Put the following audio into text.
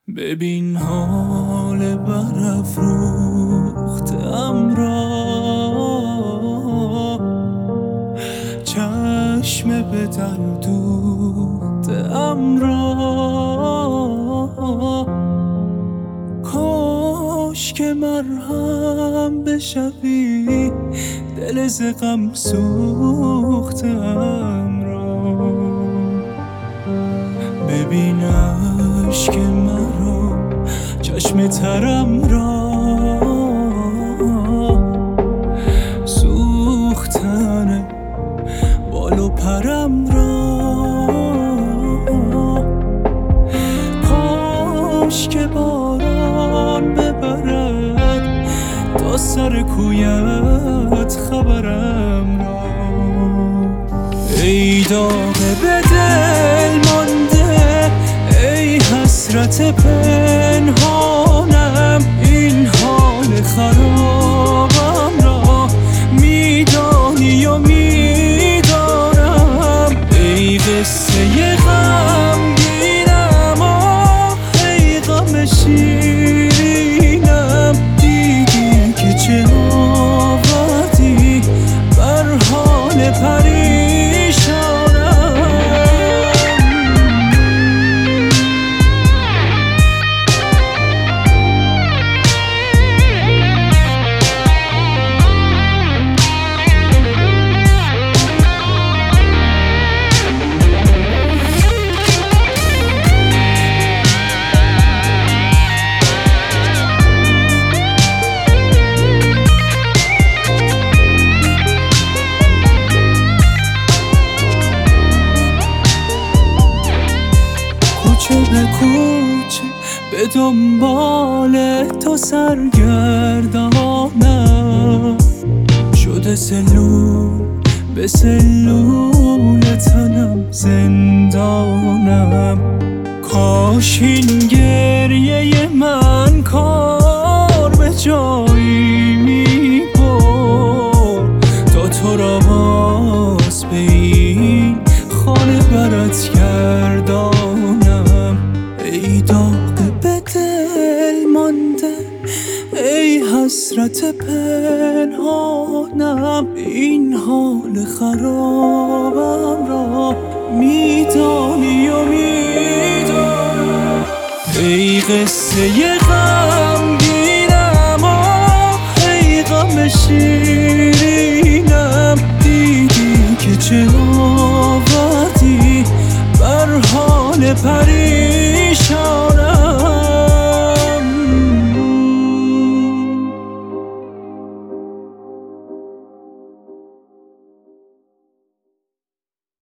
ببین حال برافروختم را، چشم به در دوختم را. کاش که مرهم بشوی دل ز غم سوختم را. ببین اشک مرا، چشم ترم را، سوختن بال و پرم را. کاش که باران ببرد تا سر کویت خبرم را. ای داغ به دل مانده، ای حسرت پنهانم، این حال خرابم را میدانی و میدانم. ای قصه غمگینم، آه ای غم شیرینم، دیدی که چه آوردی بر حال پریشانم. به کوچه به دنبال تو سرگردانم، شده سلول به سلول تنم زندانم. کاش این گریه من کار به جایی می برد تا تو را باز به این خانه برات گردانم. ای داغ به دل مانده، ای حسرت پنهانم، این حال خرابم را میدانی و میدانم. ای قصه غمگینم، آه ای غم شیرینم، دیدی که چه آوردی بر حال پریشانم.